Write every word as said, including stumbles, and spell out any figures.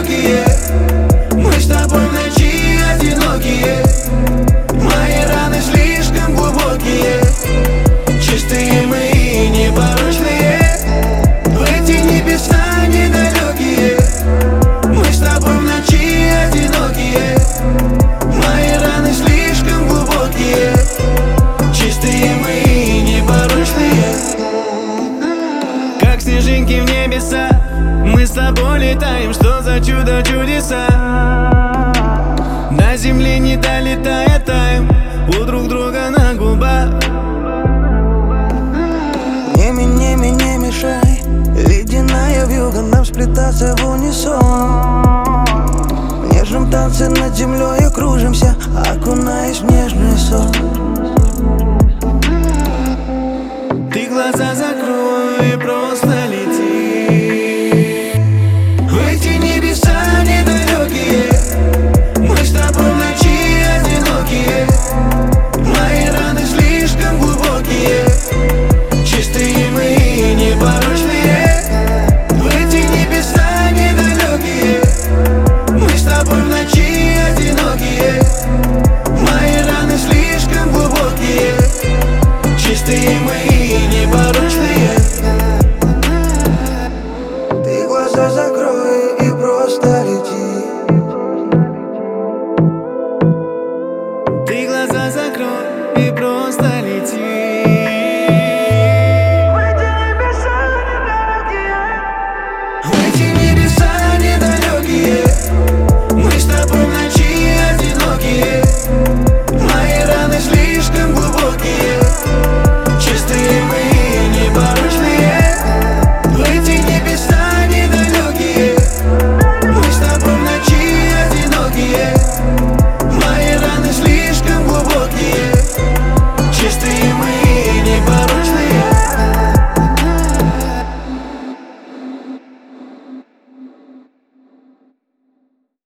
далекие. Мы с тобой в ночи одинокие. Мои раны слишком глубокие. Чистые мы и непорочные. В эти небеса недалекие. Мы с тобой в ночи одинокие. Мои раны слишком глубокие. Чистые мы и непорочные. Как снежинки в небеса, мы с тобой летаем. Что за чудо, чудеса? До земли не долетая таем у друг друга на губах. Не, не, не, не мешай, ледяная вьюга, нам сплетаться в унисон. В нежном танце над землей кружимся, окунаясь в нежный сон. Ты глаза закрой,